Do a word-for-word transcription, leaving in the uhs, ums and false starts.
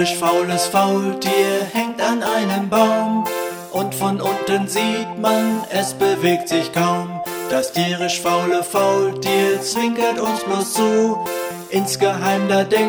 tierisch faules Faultier hängt an einem Baum und von unten sieht man, es bewegt sich kaum. Das tierisch faule Faultier zwinkert uns bloß zu, insgeheim da denkt